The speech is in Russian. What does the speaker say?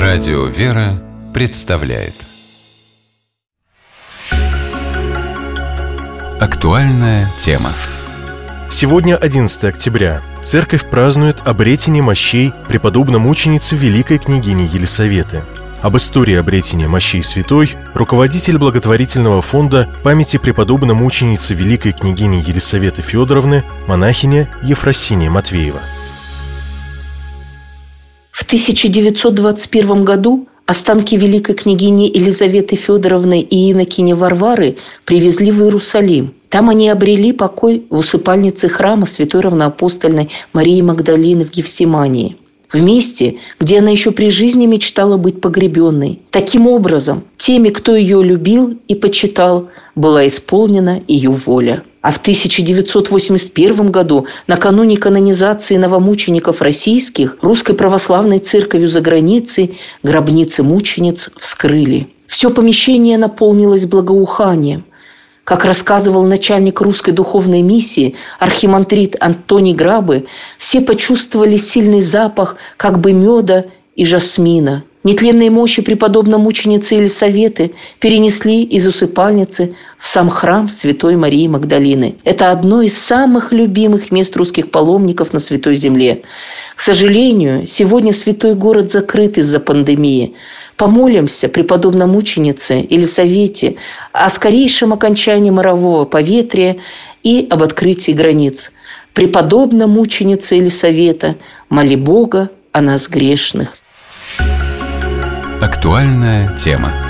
Радио «Вера» представляет актуальная тема. Сегодня 11 октября. Церковь празднует обретение мощей преподобно-мученицы великой княгини Елисаветы. Об истории обретения мощей святой руководитель благотворительного фонда памяти преподобно-мученицы великой княгини Елисаветы Федоровны, монахиня Ефросиния Матвеева. В 1921 году останки великой княгини Елизаветы Федоровны и инокини Варвары привезли в Иерусалим. Там они обрели покой в усыпальнице храма святой равноапостольной Марии Магдалины в Гефсимании, в месте, где она еще при жизни мечтала быть погребенной. Таким образом, теми, кто ее любил и почитал, была исполнена ее воля. А в 1981 году, накануне канонизации новомучеников российских, Русской Православной Церковью за границей гробницы мучениц вскрыли. Все помещение наполнилось благоуханием. Как рассказывал начальник русской духовной миссии, архимандрит Антоний Грабы, все почувствовали сильный запах как бы меда и жасмина. Нетленные мощи преподобно-мученицы Елисаветы перенесли из усыпальницы в сам храм святой Марии Магдалины. Это одно из самых любимых мест русских паломников на Святой Земле. К сожалению, сегодня святой город закрыт из-за пандемии. Помолимся преподобно-мученице Елисавете о скорейшем окончании морового поветрия и об открытии границ. Преподобно-мученица Елисавета, моли Бога о нас грешных. Актуальная тема.